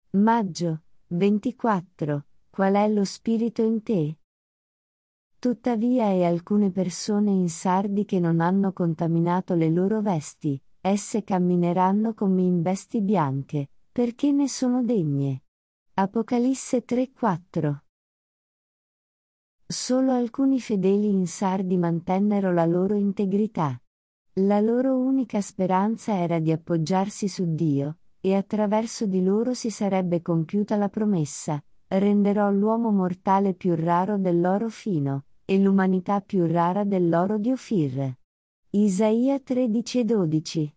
Maggio 24. Qual è lo spirito in te? Tuttavia alcune persone in Sardi che non hanno contaminato le loro vesti, esse cammineranno come in vesti bianche, perché ne sono degne. Apocalisse 3:4. Solo alcuni fedeli in Sardi mantennero la loro integrità. La loro unica speranza era di appoggiarsi su Dio, e attraverso di loro si sarebbe compiuta la promessa: renderò l'uomo mortale più raro dell'oro fino, e l'umanità più rara dell'oro di Ofir. Isaia 13:12.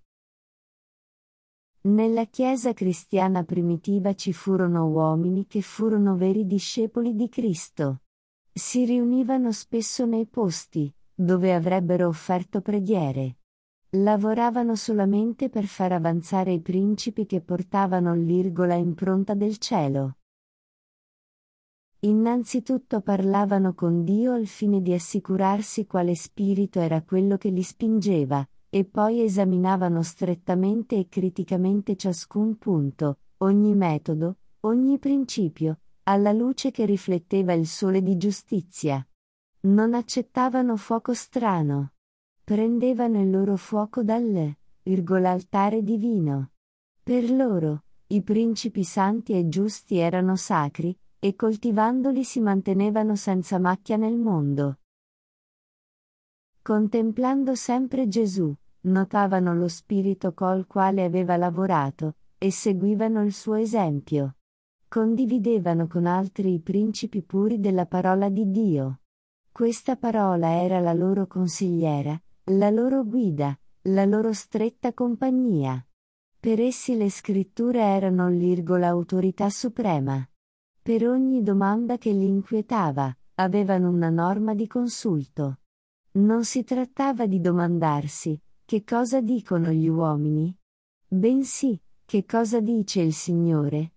Nella Chiesa cristiana primitiva ci furono uomini che furono veri discepoli di Cristo. Si riunivano spesso nei posti dove avrebbero offerto preghiere. Lavoravano solamente per far avanzare i principi che portavano l'impronta del cielo. Innanzitutto parlavano con Dio al fine di assicurarsi quale spirito era quello che li spingeva, e poi esaminavano strettamente e criticamente ciascun punto, ogni metodo, ogni principio, alla luce che rifletteva il sole di giustizia. Non accettavano fuoco strano. Prendevano il loro fuoco dall'altare divino. Per loro, i principi santi e giusti erano sacri, e coltivandoli si mantenevano senza macchia nel mondo. Contemplando sempre Gesù, notavano lo spirito col quale aveva lavorato, e seguivano il suo esempio. Condividevano con altri i principi puri della parola di Dio. Questa parola era la loro consigliera, la loro guida, la loro stretta compagnia. Per essi le scritture erano l'autorità suprema. Per ogni domanda che li inquietava, avevano una norma di consulto. Non si trattava di domandarsi: che cosa dicono gli uomini? Bensì, che cosa dice il Signore?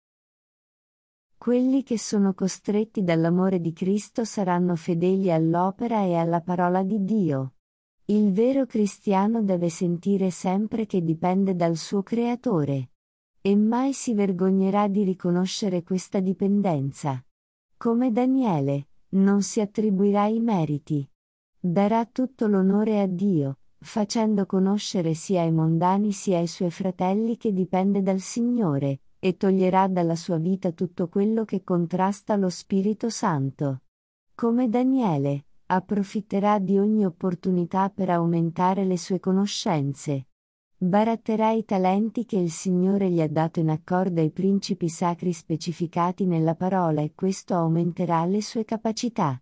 Quelli che sono costretti dall'amore di Cristo saranno fedeli all'opera e alla parola di Dio. Il vero cristiano deve sentire sempre che dipende dal suo Creatore. E mai si vergognerà di riconoscere questa dipendenza. Come Daniele, non si attribuirà i meriti. Darà tutto l'onore a Dio, facendo conoscere sia ai mondani sia ai suoi fratelli che dipende dal Signore, e toglierà dalla sua vita tutto quello che contrasta lo Spirito Santo. Come Daniele, approfitterà di ogni opportunità per aumentare le sue conoscenze. Baratterà i talenti che il Signore gli ha dato in accordo ai principi sacri specificati nella parola, e questo aumenterà le sue capacità.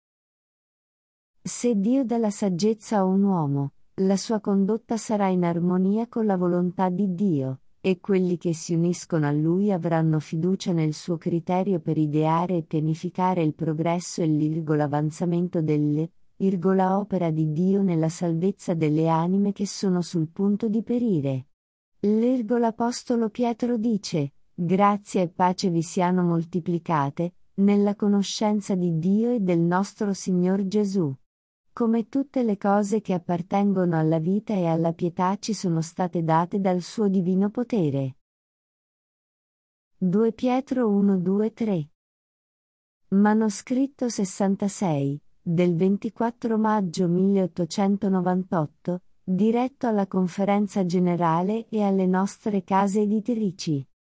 Se Dio dà la saggezza a un uomo, la sua condotta sarà in armonia con la volontà di Dio, e quelli che si uniscono a Lui avranno fiducia nel suo criterio per ideare e pianificare il progresso e l'avanzamento opera di Dio nella salvezza delle anime che sono sul punto di perire. L'Apostolo Pietro dice: grazia e pace vi siano moltiplicate, nella conoscenza di Dio e del nostro Signor Gesù. Come tutte le cose che appartengono alla vita e alla pietà ci sono state date dal suo divino potere. 2 Pietro 1-2-3. Manoscritto 66, del 24 maggio 1898, diretto alla Conferenza Generale e alle nostre case editrici.